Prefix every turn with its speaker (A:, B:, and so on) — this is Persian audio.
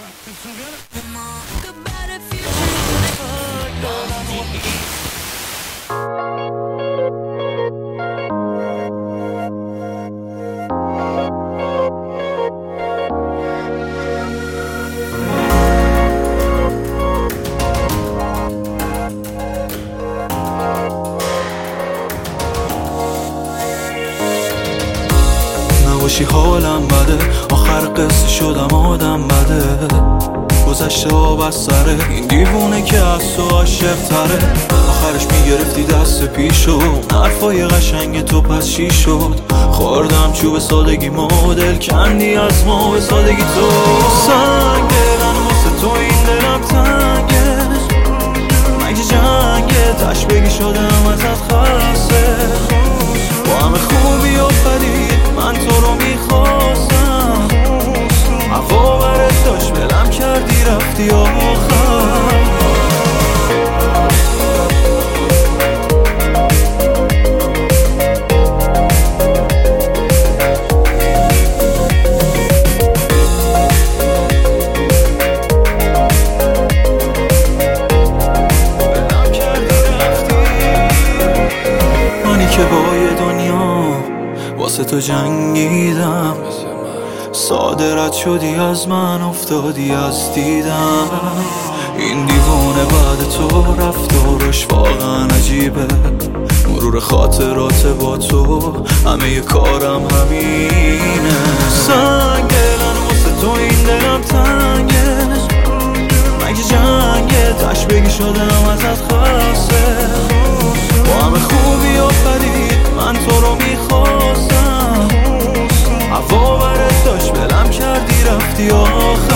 A: نباشی حالم بده، آخر قصه شدم آدم بده. گذشته ها بس سره این دیوونه که از تو عاشق تره. آخرش میگرفتی دست پیشو، حرفای قشنگ تو پس چی شد؟ خوردم چوب سادگی ما، دل کندی از ما به سادگی تو. سنگلن واسه تو این دلم تنگه، مگه جنگه تش بگی شدم ازت خسته. با همه خوبی و بدی من تو رو میخواستم، هوا برت داشت بلم کردی رفتی آخر. منی که با یه دنیا واسه تو جنگیدم، ساده رد شدی از من افتادی از دیدم. این دیوونه بعد تو رفتارش واقعا عجیبه، مرور خاطرات با تو همه ی کارم همینه. سنگلن واسه تو این دلم تنگه، مگه جنگه تش بگی شدم ازت خسته. با همه خوبی و بدی من تو رو میخواستم، هوا برت داشت بلم کردی رفتی آخر.